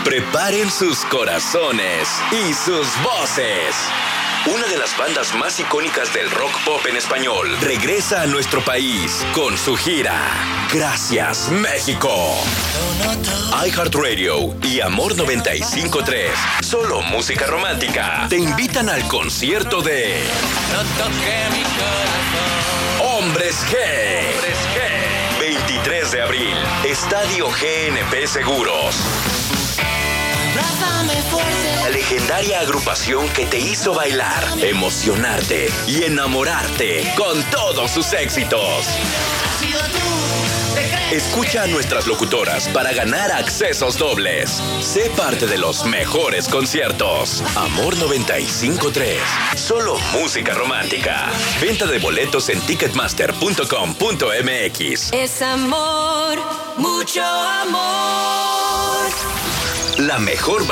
Preparen sus corazones y sus voces. Una de las bandas más icónicas del rock pop en español regresa a nuestro país con su gira Gracias México. iHeartRadio y Amor 95.3, solo música romántica, te invitan al concierto de Hombres G. 23 de abril, Estadio GNP Seguros. La legendaria agrupación que te hizo bailar, emocionarte y enamorarte con todos sus éxitos. Escucha a nuestras locutoras para ganar accesos dobles. Sé parte de los mejores conciertos. Amor 95.3, solo música romántica. Venta de boletos en ticketmaster.com.mx. Es amor, mucho amor. La mejor